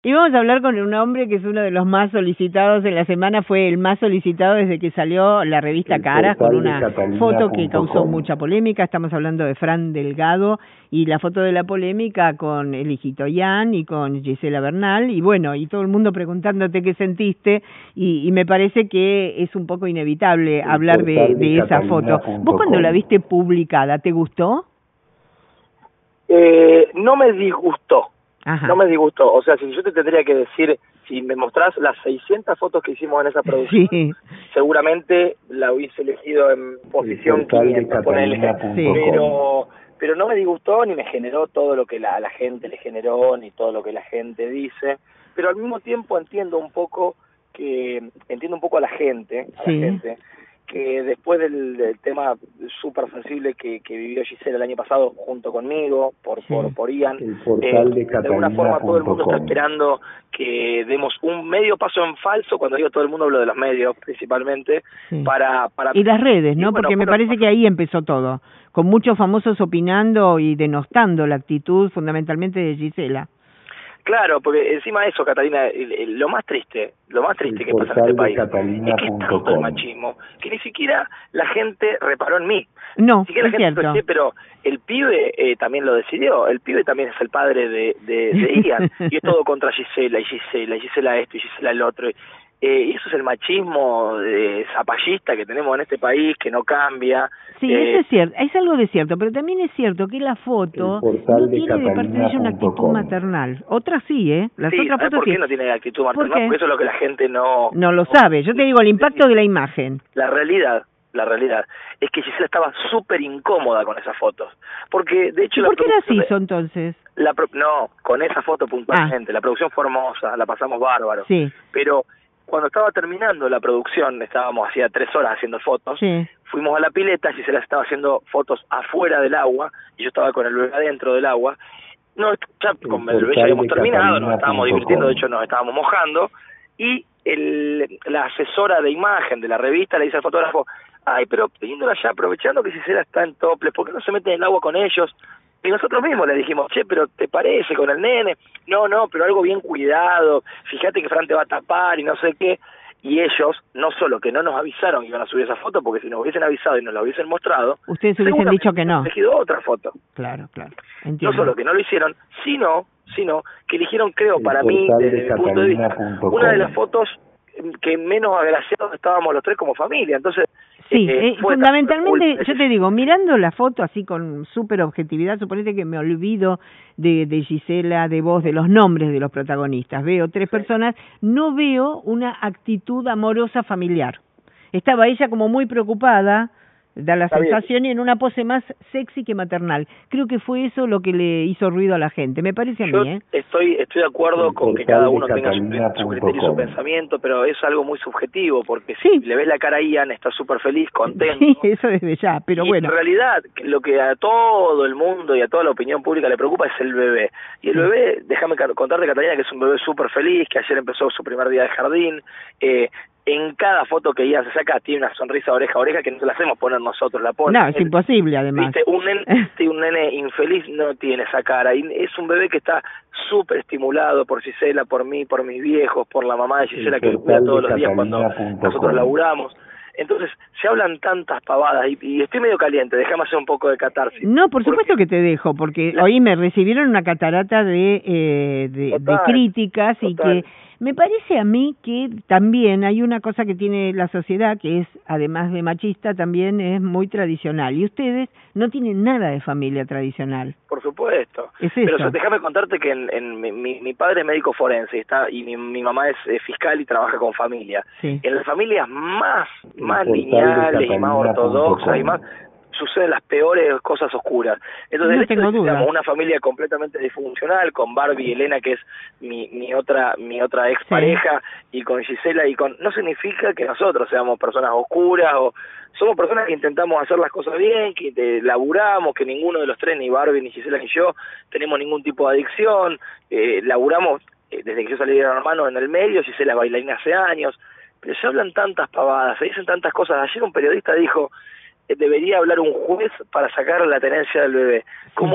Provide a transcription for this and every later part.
Y vamos a hablar con un hombre que es uno de los más solicitados en la semana, fue el más solicitado desde que salió la revista Caras, con una foto que causó mucha polémica. Estamos hablando de Fran Delgado y la foto de la polémica con el hijito Ian y con Gisela Bernal, y bueno, y todo el mundo preguntándote qué sentiste, y me parece que es un poco inevitable hablar de esa foto. ¿Vos cuando la viste publicada, te gustó? No me disgustó. Ajá. No me disgustó. O sea, si yo te tendría que decir, si me mostrás las 600 fotos que hicimos en esa producción, sí, seguramente la hubiese elegido en posición 500, ponele. Sí. Pero no me disgustó ni me generó todo lo que la gente le generó, ni todo lo que la gente dice. Pero al mismo tiempo entiendo un poco a la gente, que después del tema súper sensible que vivió Gisela el año pasado junto conmigo, por Ian, de alguna forma todo el mundo está esperando que demos un medio paso en falso. Cuando digo todo el mundo, hablo de los medios principalmente, para y las redes, ¿no? Y bueno, porque me parece que ahí empezó todo, con muchos famosos opinando y denostando la actitud fundamentalmente de Gisela. Claro, porque encima de eso, Catalina, lo más triste que pasa en este país es que es tanto el machismo que ni siquiera la gente reparó en mí. No, ni siquiera es la gente cierto. Pensé, pero el pibe también lo decidió. El pibe también es el padre de Ian. Y es todo contra Gisela esto y Gisela el otro. Y eso es el machismo zapallista que tenemos en este país, que no cambia. Sí, eso es cierto, es algo de cierto, pero también es cierto que la foto no tiene de parte de ella una actitud maternal. Otras sí, Las otras fotos ¿por qué no tiene actitud maternal? Porque eso es lo que la gente no lo sabe. Yo te digo, el impacto de la imagen. La realidad es que Gisela estaba súper incómoda con esas fotos. Porque, de hecho... ¿Por qué las hizo entonces? No, con esa foto puntualmente. La producción fue hermosa, la pasamos bárbaro. Sí. Pero cuando estaba terminando la producción, estábamos hacía 3 horas haciendo fotos, fuimos a la pileta, Gisela estaba haciendo fotos afuera del agua, y yo estaba con el bebé adentro del agua. No, ya con el bebé ya habíamos terminado, nos estábamos divirtiendo, de hecho nos estábamos mojando, y la asesora de imagen de la revista le dice al fotógrafo: ay, pero pidiéndola ya, aprovechando que Gisela está en topless, ¿por qué no se mete en el agua con ellos? Y nosotros mismos le dijimos: che, pero ¿te parece con el nene? No, pero algo bien cuidado, fíjate que Fran te va a tapar y no sé qué. Y ellos, no solo que no nos avisaron que iban a subir esa foto, porque si nos hubiesen avisado y nos la hubiesen mostrado, ustedes hubiesen dicho que no. Elegido otra foto. Claro, entiendo. No solo que no lo hicieron, sino que eligieron, creo, para mí, desde mi punto de vista, una de las fotos que menos agraciados estábamos los tres como familia. Entonces, sí, fundamentalmente, yo te digo, mirando la foto así con súper objetividad, suponete que me olvido de Gisela, de vos, de los nombres de los protagonistas. Veo 3 personas, no veo una actitud amorosa familiar. Estaba ella como muy preocupada, da la sensación, y en una pose más sexy que maternal. Creo que fue eso lo que le hizo ruido a la gente, me parece a mí, Estoy de acuerdo con que cada uno tenga su criterio y su pensamiento, pero es algo muy subjetivo, porque si le ves la cara a Ian, está súper feliz, contento. Sí, eso desde ya, pero bueno. En realidad, lo que a todo el mundo y a toda la opinión pública le preocupa es el bebé. Y el bebé, déjame contarte, Catalina, que es un bebé súper feliz, que ayer empezó su primer día de jardín. En cada foto que ella se saca tiene una sonrisa oreja a oreja que no se la hacemos poner nosotros, la pone. No, es imposible, además. ¿Viste? Un nene infeliz no tiene esa cara, y es un bebé que está súper estimulado por Gisela, por mí, por mis viejos, por la mamá de Gisela, que lo cuida todos los días cuando nosotros laburamos. Entonces, se hablan tantas pavadas, y estoy medio caliente, déjame hacer un poco de catarsis. No, por supuesto que te dejo, porque hoy me recibieron una catarata de críticas, y que me parece a mí que también hay una cosa que tiene la sociedad, que es, además de machista, también es muy tradicional, y ustedes no tienen nada de familia tradicional. Por supuesto. Es eso. Pero déjame contarte que mi padre es médico forense, y mi mamá es fiscal y trabaja con familia. En las familias más lineales y más ortodoxas y más suceden las peores cosas oscuras. Entonces, no tengo duda. Tenemos una familia completamente disfuncional, con Barbie y Elena, que es mi otra expareja, y con Gisela, no significa que nosotros seamos personas oscuras, o somos personas que intentamos hacer las cosas bien, que laburamos, que ninguno de los tres, ni Barbie, ni Gisela, ni yo, tenemos ningún tipo de adicción, laburamos desde que yo salí de Gran Hermano en el medio, Gisela es bailarina hace años, pero se hablan tantas pavadas, se dicen tantas cosas. Ayer un periodista dijo: debería hablar un juez para sacar la tenencia del bebé. Como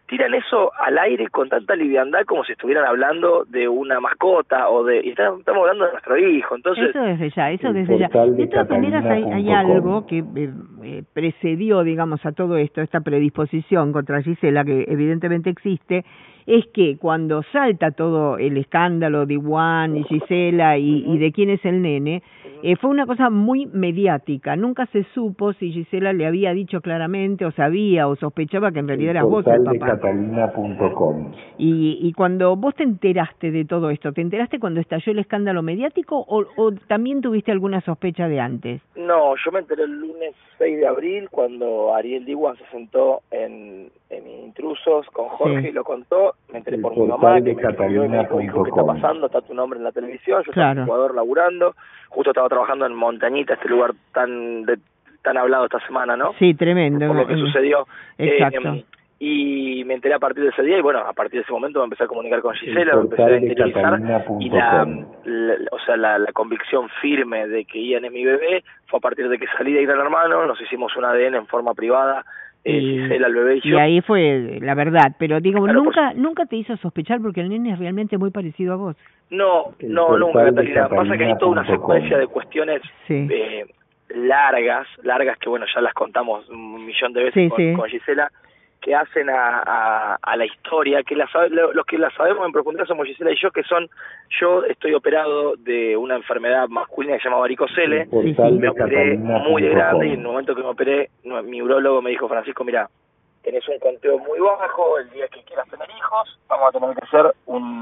tiran eso al aire con tanta liviandad como si estuvieran hablando de una mascota y estamos hablando de nuestro hijo. Entonces, eso desde ya. De todas maneras hay algo que precedió, digamos, a todo esto, esta predisposición contra Gisela, que evidentemente existe, es que cuando salta todo el escándalo de Iguan y Gisela y de quién es el nene, fue una cosa muy mediática. Nunca se supo si Gisela le había dicho claramente o sabía o sospechaba que en realidad eras vos el papá. Catalina.com. Y cuando vos te enteraste de todo esto, ¿te enteraste cuando estalló el escándalo mediático o también tuviste alguna sospecha de antes? No, yo me enteré el lunes 6 de abril cuando Ariel Diwan se sentó en Intrusos con Jorge y lo contó. Me enteré por mi mamá que me escribió y me dijo, hijo, ¿qué está pasando? Está tu nombre en la televisión. Yo estaba en Ecuador laburando, justo estaba trabajando en Montañita, este lugar tan hablado esta semana, ¿no? Sí, tremendo. Por lo que sucedió. Exacto. Y me enteré a partir de ese día y bueno, a partir de ese momento me empecé a comunicar con Gisela, me empecé a interiorizar y la convicción firme de que Ian es mi bebé fue a partir de que salí de Gran Hermano, nos hicimos un ADN en forma privada, Gisela, el bebé y yo. Y ahí fue la verdad, pero digo, claro, nunca te hizo sospechar porque el nene es realmente muy parecido a vos. No, nunca, Catalina. Pasa que hay toda una secuencia de cuestiones largas que bueno, ya las contamos un millón de veces con Gisela, que hacen a la historia, que los que la sabemos en profundidad somos Gisela y yo, yo estoy operado de una enfermedad masculina que se llama varicocele, me operé muy de grande y en el momento que me operé, mi urólogo me dijo, Francisco, mira, tenés un conteo muy bajo, el día que quieras tener hijos, vamos a tener que hacer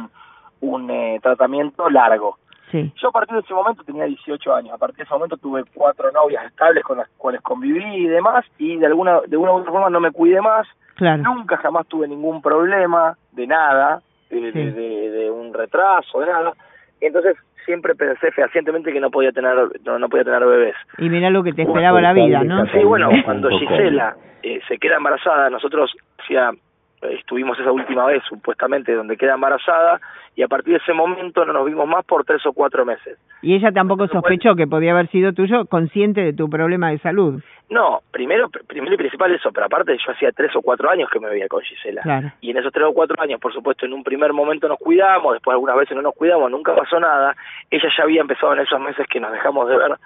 un tratamiento largo. Sí. Yo a partir de ese momento tenía 18 años, a partir de ese momento tuve 4 novias estables con las cuales conviví y demás, y de una u otra forma no me cuidé más. Claro. Nunca jamás tuve ningún problema de nada, de un retraso, de nada. Y entonces siempre pensé fehacientemente que no podía tener bebés. Y mirá lo que te esperaba la vida, ¿no? Sí, bueno, cuando Gisela se queda embarazada, nosotros estuvimos esa última vez supuestamente donde queda embarazada y a partir de ese momento no nos vimos más por 3 o 4 meses. ¿Y ella tampoco sospechó que podía haber sido tuyo, consciente de tu problema de salud? No, primero y principal eso, pero aparte yo hacía 3 o 4 años que me veía con Gisela. Claro. Y en esos 3 o 4 años, por supuesto, en un primer momento nos cuidamos, después algunas veces no nos cuidamos, nunca pasó nada. Ella ya había empezado en esos meses que nos dejamos de ver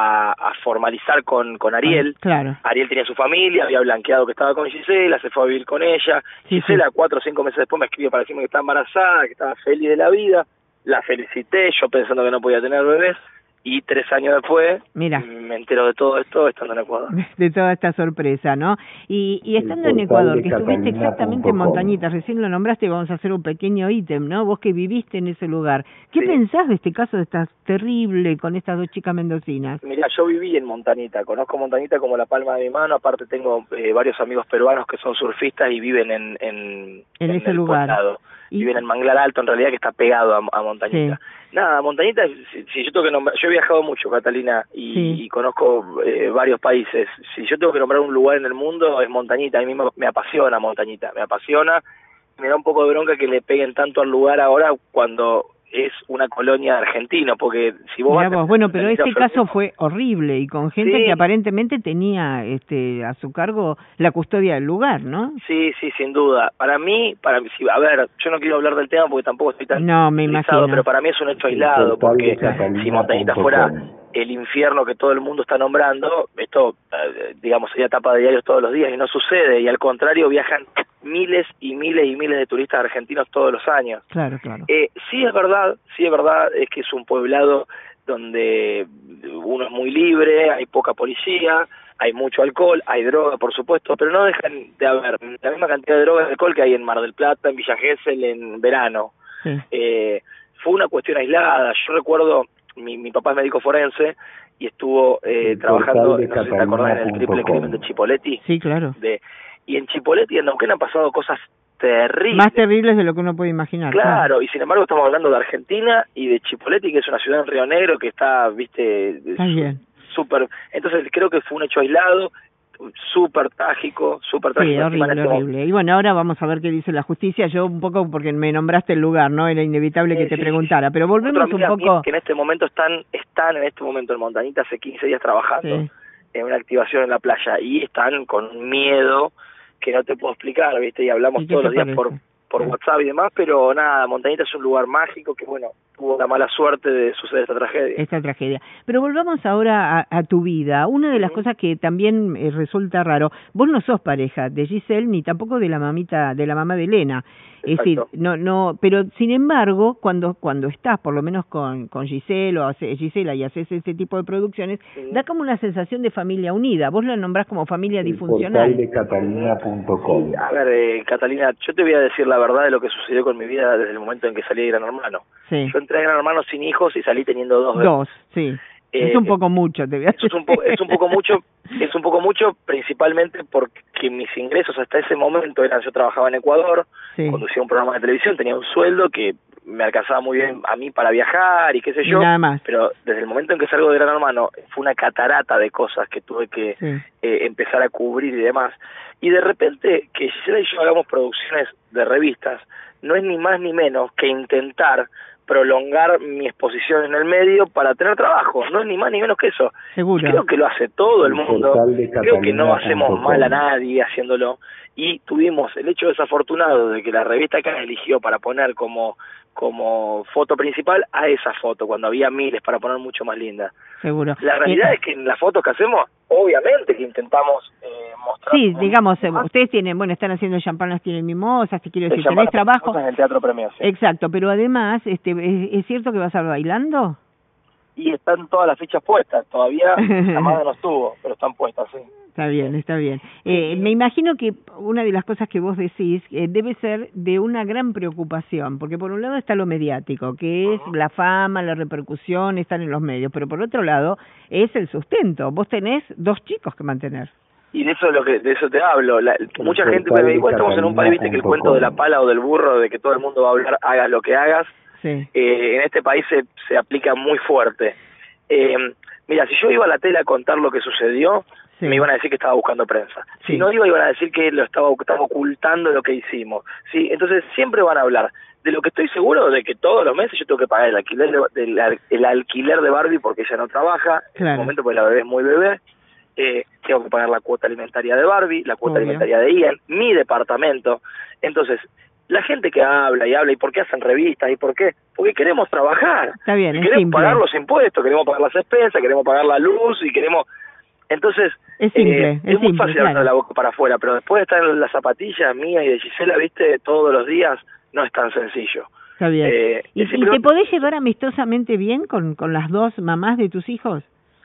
a formalizar con Ariel. Claro. Ariel tenía su familia, había blanqueado que estaba con Gisela, se fue a vivir con ella. Gisela 4 o 5 meses después me escribió para decirme que estaba embarazada, que estaba feliz de la vida. La felicité, yo pensando que no podía tener bebés. Y 3 años después, mira, me entero de todo esto estando en Ecuador. De toda esta sorpresa, ¿no? Y estando en Ecuador, que estuviste exactamente en Montañita, recién lo nombraste y vamos a hacer un pequeño ítem, ¿no? Vos que viviste en ese lugar. ¿Qué pensás de este caso, de esta terrible, con estas 2 chicas mendocinas? Mira, yo viví en Montañita, conozco Montañita como la palma de mi mano, aparte tengo varios amigos peruanos que son surfistas y viven en ese lugar. Viven en Manglar Alto, en realidad, que está pegado a Montañita. Nada, Montañita, si yo tengo que nombrar, yo he viajado mucho, Catalina, y conozco varios países. Si yo tengo que nombrar un lugar en el mundo, es Montañita. A mí me apasiona Montañita, me apasiona. Me da un poco de bronca que le peguen tanto al lugar ahora cuando es una colonia de argentinos, porque si vos... Bueno, pero este caso fue horrible y con gente que aparentemente tenía a su cargo la custodia del lugar, ¿no? Sí, sin duda. Para mí, a ver, yo no quiero hablar del tema porque tampoco estoy tan... No, me imagino. Pero para mí es un hecho aislado, porque si Montañita fuera el infierno que todo el mundo está nombrando, esto, digamos, sería tapa de diarios todos los días y no sucede, y al contrario viajan miles y miles y miles de turistas argentinos todos los años. Claro. Sí es verdad, es que es un poblado donde uno es muy libre, hay poca policía, hay mucho alcohol, hay droga, por supuesto, pero no dejan de haber la misma cantidad de droga y de alcohol que hay en Mar del Plata, en Villa Gesell, en verano. Fue una cuestión aislada. Yo recuerdo, mi papá es médico forense y estuvo trabajando, no sé si te acordás, en el triple crimen de Chipoleti. Sí, claro. Y en Chipoleti y en Neuquén han pasado cosas terribles. Más terribles de lo que uno puede imaginar. Claro, y sin embargo estamos hablando de Argentina y de Chipoleti, que es una ciudad en Río Negro que está, súper... Entonces creo que fue un hecho aislado, súper trágico. Sí, horrible. Y bueno, ahora vamos a ver qué dice la justicia. Yo un poco, porque me nombraste el lugar, ¿no? Era inevitable que te preguntara, pero volvemos un poco... Que en este momento están en este momento en Montañita hace 15 días trabajando en una activación en la playa y están con miedo que no te puedo explicar, ¿viste? Y hablamos todos los días por WhatsApp y demás, pero nada, Montañita es un lugar mágico que, bueno, tuvo la mala suerte de suceder esta tragedia. Pero volvamos ahora a tu vida. Una de las cosas que también resulta raro, vos no sos pareja de Giselle ni tampoco de la mamá de Elena. Es decir, no, pero sin embargo, cuando estás por lo menos con Giselle o Gisela y haces ese tipo de producciones, da como una sensación de familia unida. Vos la nombrás como familia disfuncional. Portal de Catalina.com. A ver, Catalina, yo te voy a decir la verdad de lo que sucedió con mi vida desde el momento en que salí de Gran Hermano. Sí. Yo entré a Gran Hermano sin hijos y salí teniendo dos bebés. Dos, sí. Es un poco mucho, te voy a decir. Es un poco mucho, principalmente porque mis ingresos hasta ese momento eran, yo trabajaba en Ecuador, conducía un programa de televisión, tenía un sueldo que me alcanzaba muy bien a mí para viajar y qué sé yo, nada más. Pero desde el momento en que salgo de Gran Hermano fue una catarata de cosas que tuve que empezar a cubrir y demás. Y de repente que Gisela y yo hagamos producciones de revistas no es ni más ni menos que intentar prolongar mi exposición en el medio para tener trabajo, no es ni más ni menos que eso. Seguro. Creo que lo hace todo el mundo, creo que no hacemos mal a nadie haciéndolo, y tuvimos el hecho desafortunado de que la revista Cara eligió para poner como foto principal a esa foto, cuando había miles para poner mucho más linda. Seguro. La realidad es que en las fotos que hacemos, obviamente que intentamos mostrar... Sí, digamos, ustedes están haciendo champán, las tienen mimosas, te quiero decir, tenés trabajo... en el Teatro Premio, sí. Exacto, pero además, ¿es cierto que vas a estar bailando? Y están todas las fichas puestas, todavía la madre no estuvo, pero están puestas, sí. Está bien, está bien. Me imagino que una de las cosas que vos decís debe ser de una gran preocupación, porque por un lado está lo mediático, que es la fama, la repercusión, están en los medios, pero por otro lado es el sustento. Vos tenés 2 chicos que mantener. Y de eso te hablo. Mucha gente me dice, igual estamos en un país, viste, que el cuento de la pala o del burro, de que todo el mundo va a hablar, hagas lo que hagas, en este país se aplica muy fuerte. Mira, si yo iba a la tele a contar lo que sucedió, me iban a decir que estaba buscando prensa. Si no iba, iban a decir que estaba ocultando lo que hicimos. Sí, entonces siempre van a hablar. De lo que estoy seguro de que todos los meses yo tengo que pagar el alquiler de Barbie porque ella no trabaja, en el momento porque la bebé es muy bebé. Tengo que pagar la cuota alimentaria de Barbie, la cuota alimentaria de Ian, mi departamento. Entonces, la gente que habla, ¿y por qué hacen revistas? ¿Y por qué? Porque queremos trabajar. Está bien, queremos pagar los impuestos, queremos pagar las expensas, queremos pagar la luz y queremos... Entonces, es simple, es muy fácil abrir la boca para afuera, pero después de estar en las zapatillas mías y de Gisela, viste, todos los días, no es tan sencillo. Está bien. ¿Y te podés llevar amistosamente bien con las 2 mamás de tus hijos?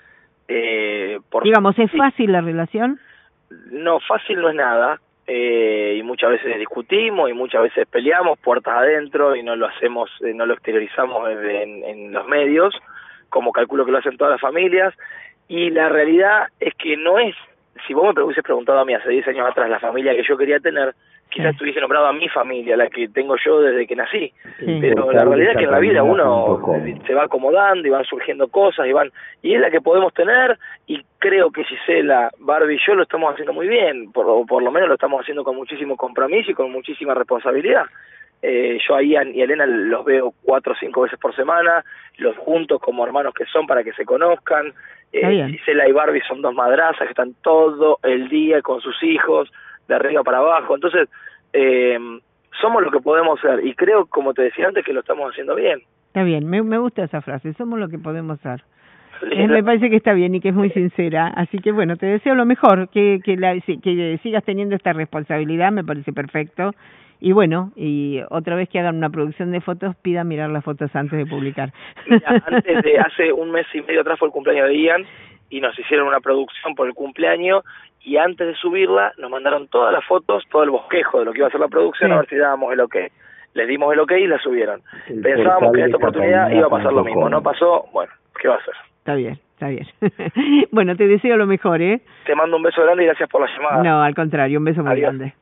Digamos, ¿es fácil la relación? No, fácil no es nada, y muchas veces discutimos y muchas veces peleamos puertas adentro y no lo hacemos, no lo exteriorizamos en los medios, como calculo que lo hacen todas las familias. Y la realidad es que no es, si vos me hubieses preguntado a mí hace 10 años atrás la familia que yo quería tener, quizás te hubiese nombrado a mi familia, la que tengo yo desde que nací. Pero la realidad es que en la vida uno se va acomodando y van surgiendo cosas y es la que podemos tener, y creo que Gisela, Barbie y yo lo estamos haciendo muy bien, por lo menos lo estamos haciendo con muchísimo compromiso y con muchísima responsabilidad. Yo a Ian y a Elena los veo 4 o 5 veces por semana, los juntos como hermanos que son para que se conozcan. Gisela y Barbie son 2 madrazas que están todo el día con sus hijos, de arriba para abajo. Entonces, somos lo que podemos ser, y creo, como te decía antes, que lo estamos haciendo bien. Está bien, me gusta esa frase, somos lo que podemos ser. Me parece que está bien y que es muy sincera, así que bueno, te deseo lo mejor, que sigas teniendo esta responsabilidad, me parece perfecto. Y bueno, y otra vez que hagan una producción de fotos, pidan mirar las fotos antes de publicar. Mira, hace un mes y medio atrás fue el cumpleaños de Ian, y nos hicieron una producción por el cumpleaños, y antes de subirla nos mandaron todas las fotos, todo el bosquejo de lo que iba a ser la producción, a ver si dábamos el ok. Les dimos el ok y la subieron. Pensábamos que en esta oportunidad iba a pasar lo mismo, no pasó, bueno, ¿qué va a hacer? Está bien, está bien. Bueno, te deseo lo mejor, ¿eh? Te mando un beso grande y gracias por la llamada. No, al contrario, un beso muy grande.